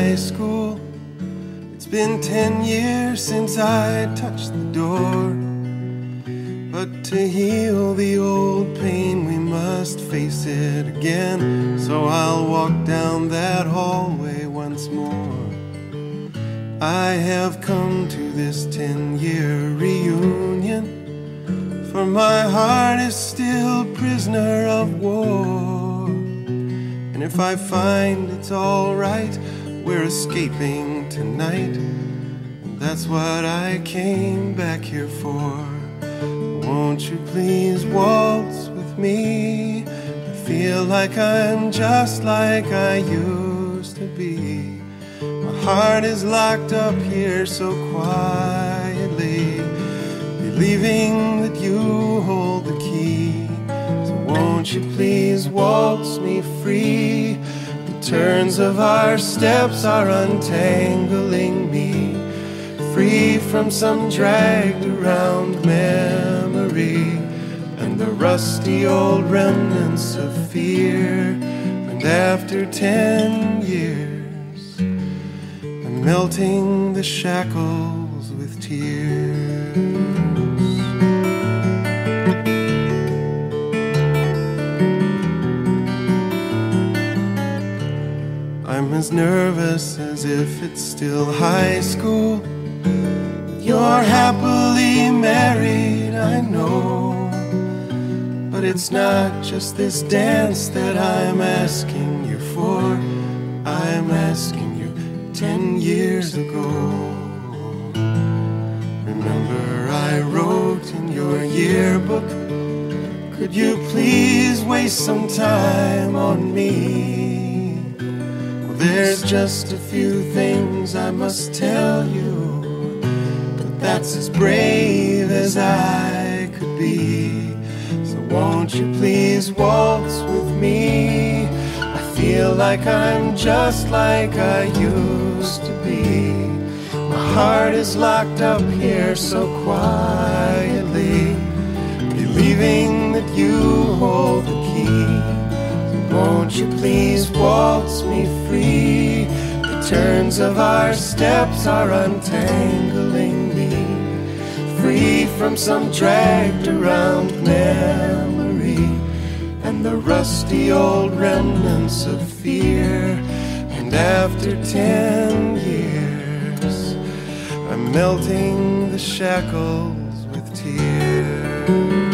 high school. It's been 10 years since I touched the door. But to heal the old pain we must face it again. So I'll walk down that hallway once more. I have come to this 10-year reunion, for my heart is still prisoner of war. And if I find it's all right, we're escaping tonight, and that's what I came back here for. Won't you please waltz with me? I feel like I'm just like I used to be. My heart is locked up here so quietly, believing that you hold the key. So won't you please waltz me free? The turns of our steps are untangling me, free from some dragged around memory and the rusty old remnants of fear. And after 10 years, I'm melting the shackles with tears. I'm as nervous as if it's still high school. You're happily married, I know, but it's not just this dance that I'm asking you for. I'm asking you 10 years ago. Remember I wrote in your yearbook, could you please waste some time on me? Well, there's just a few things I must tell you, but that's as brave as I could be. So won't you please waltz with me? I feel like I'm just like I used to be. My heart is locked up here so quietly, believing that you hold the key. So won't you please waltz me free? The turns of our steps are untangling me, free from some dragged around memory and the rusty old remnants of fear. And after 10 years, I'm melting the shackles with tears.